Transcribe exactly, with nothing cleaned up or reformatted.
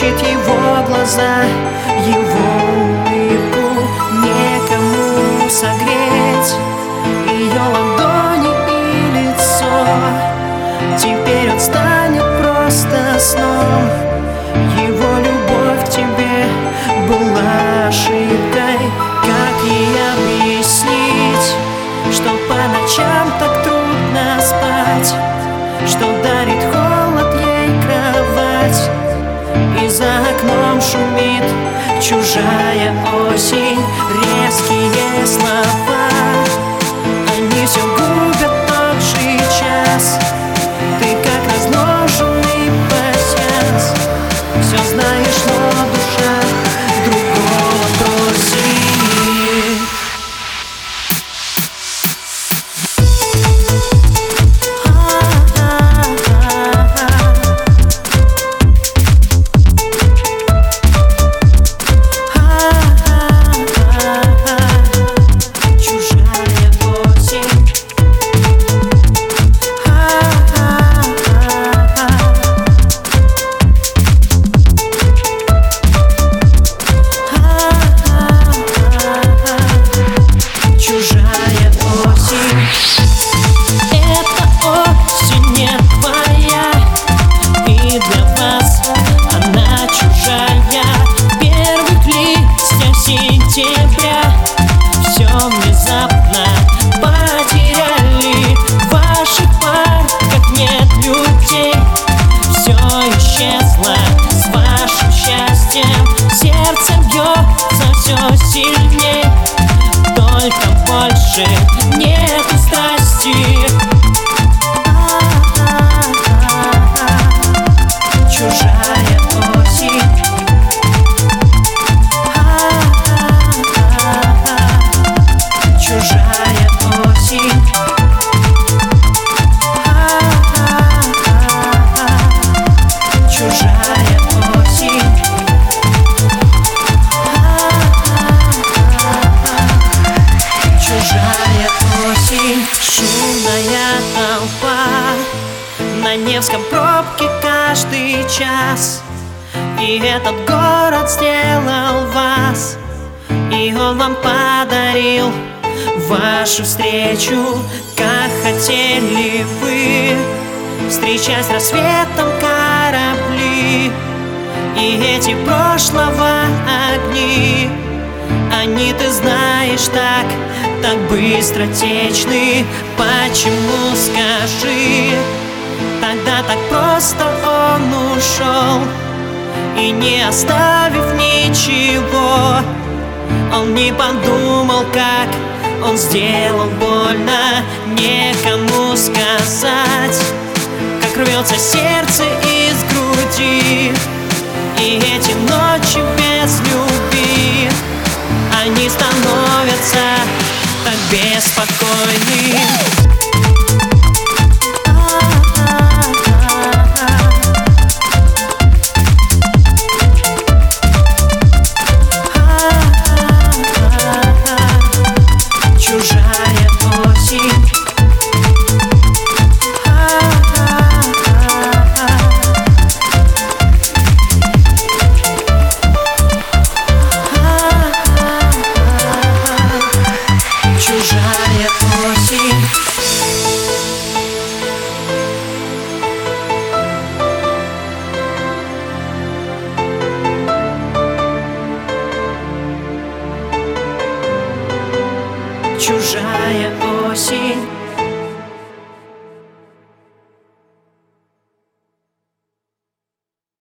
ищет его глаза, его улыбку некому согреть, ее ладони и лицо. Теперь он станет просто сном. Его любовь к тебе была ошибкой. Как ей объяснить, что по ночам так трудно спать, что дарит холод ей кровать, и за окном шумит чужая осень. Резкие слова, они все губят тот же час. Ты как разложенный пасьянс, все знаешь, но душа другого просит. Все внезапно потеряли в ваших парках нет людей. Все исчезло с вашим счастьем. Сердце бьется все сильней, только больше нету страсти. Чужая осень. Чужая осень. Чужая осень. Чужая осень. Шумная толпа на Невском, пробки каждый час. И этот город сделал вас, и он вам подарил вашу встречу. Как хотели вы встречать рассветом корабли, и эти прошлого огни, они, ты знаешь, так, так быстротечны. Почему, скажи, тогда так просто он ушел, и не оставив ничего? Он не подумал, как он сделал больно, некому сказать, как рвется сердце из груди. И эти ночи без любви, они становятся так беспокойны. Чужая осень. Чужая осень. Чужая осень.